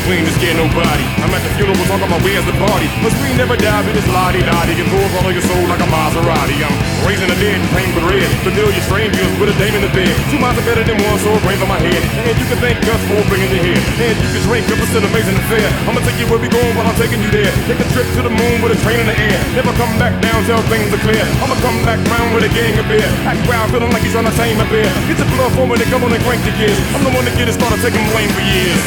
we ain't to scare nobody. I'm at the funeral talking about where's the party. But we never die, we just la-di-da-di. Get full all of your soul like a Maserati. I'm raising the dead and playing with red. Familiar strangers with a dame in the bed. 2 miles are better than one, so a brain for my head. And you can thank us for bringing you here. And you can drink up, it's an amazing affair. I'ma take you where we going while I'm taking you there. Take a trip to the moon with a train in the air. Never come back down till things are clear. I'ma come back round with a gang of beer. Act wild, feeling like he's trying to tame a bear. Get your blood flowing and come on and crank the gears. I'm the one that get it started taking blame for years.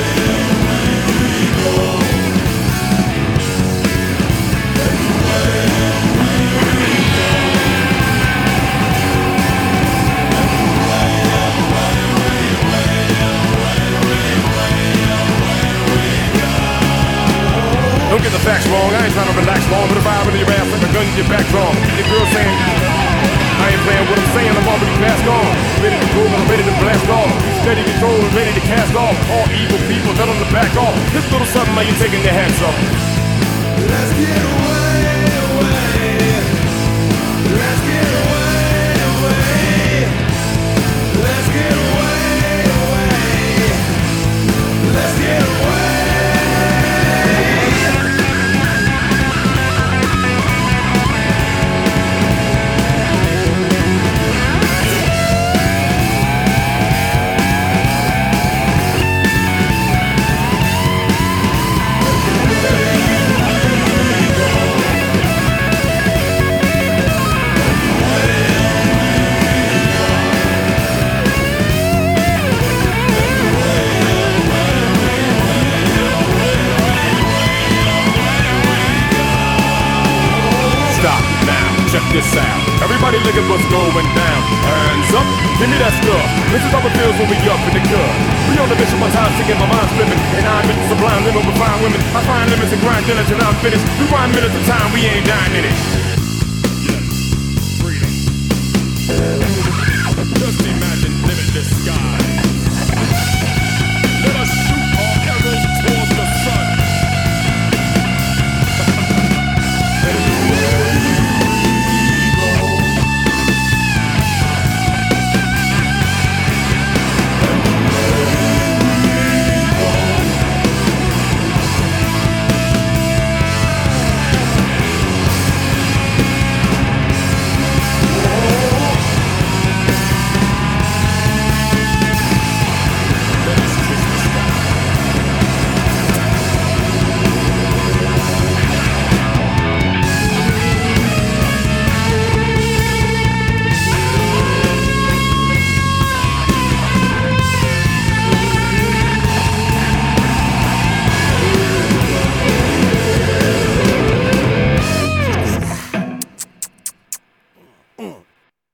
Don't get the facts wrong, I ain't trying to relax long. But if I in your ass like a gun to your back wrong. Your girl saying, I ain't playing what I'm saying, I'm already passed on. Ready to prove, I'm ready to blast off. Steady control and ready to cast off. All evil people, tell them to back off. This little something like you taking their hats off. Let's get away, away. Let's get away, away. Let's get away, away. Let's get away. Check this out. Everybody look at what's going down. Hands up, give me that stuff. This is how it feels when we up in the club. We on the mission, my time singing, my mind's flipping. And I'm in sublime, living with fine women. I find limits and grind diligent, I'm finished. We grind minutes of time, we ain't dying in it.